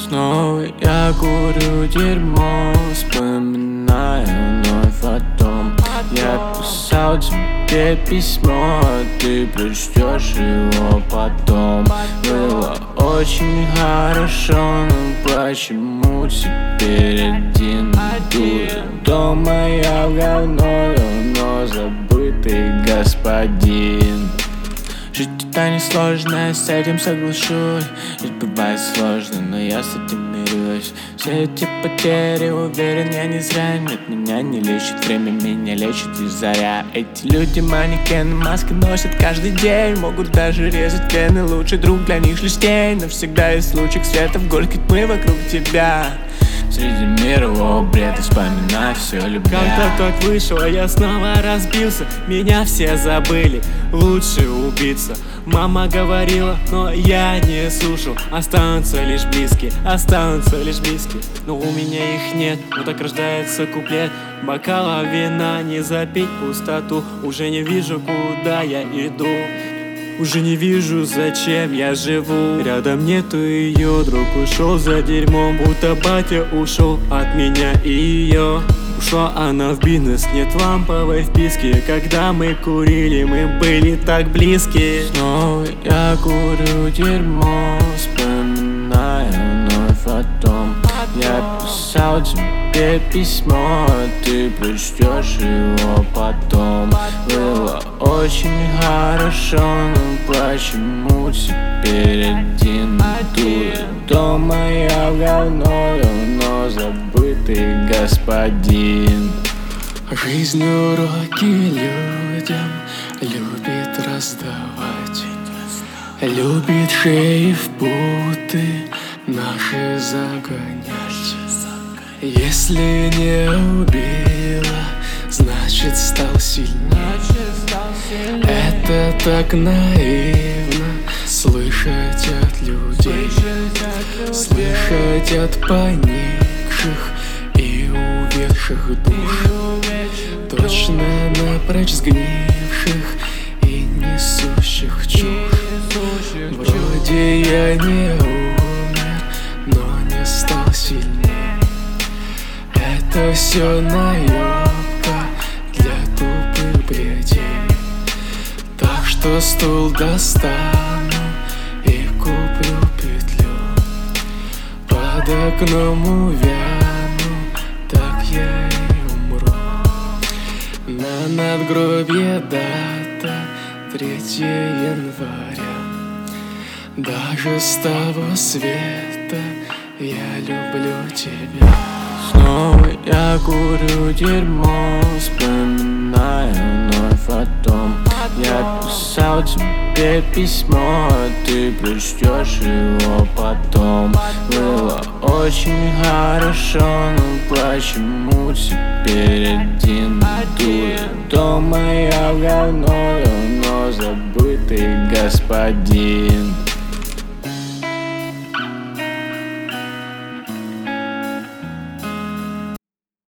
Снова я курю дерьмо, вспоминаю вновь о том. Я писал тебе письмо, а ты прочтешь его потом. Было очень хорошо, но почему теперь один дурь? Дома я в говно, но забытый господин. Жить это несложно, с этим соглашусь. Жить бывает сложно, но я с этим мирюсь. Все эти потери, уверен, я не зря. Нет, меня не лечит время, меня лечит лишь заря. Эти люди манекены, маски носят каждый день. Могут даже резать вены, лучший друг для них лишь тень. Но всегда есть лучик света в горькой тьмы вокруг тебя. Среди мирового бреда вспоминаю все любя. Как-то так вышло, я снова разбился. Меня все забыли, лучше убиться. Мама говорила, но я не слушал. Останутся лишь близкие, останутся лишь близкие. Но у меня их нет, вот так рождается куплет. Бокала вина, не запить пустоту. Уже не вижу, куда я иду. Уже не вижу, зачем я живу. Рядом нету ее, друг ушел за дерьмом. Будто батя ушел от меня и ее. Ушла она в бизнес, нет ламповой вписки. Когда мы курили, мы были так близки. Снова я курю дерьмо, вспоминаю вновь о том. Я писал тебе письмо, а ты прочтешь его потом. Было очень хорошо, но почему теперь один дурь? Дома я в говно, но забытый господин. Жизнь уроки людям любит раздавать, любит шеи в путы наши загонять. Если не убила, значит стал сильнее. Это так наивно слышать от людей, слышать от поникших и увядших душ, точно напрочь сгнивших и несущих чушь. Вроде я не умер, но не стал сильнее. Это все наебка для тупых бредей. Так что стул достану и куплю петлю. Под окном увяну, так я и умру. На надгробье дата 3 января. Даже с того света я люблю тебя. Снова я курю дерьмо, вспоминаю вновь о том. Я писал тебе письмо, а ты прочтешь его потом. Было очень хорошо, но почему теперь один дурь? Дома я в говно, но забытый господин.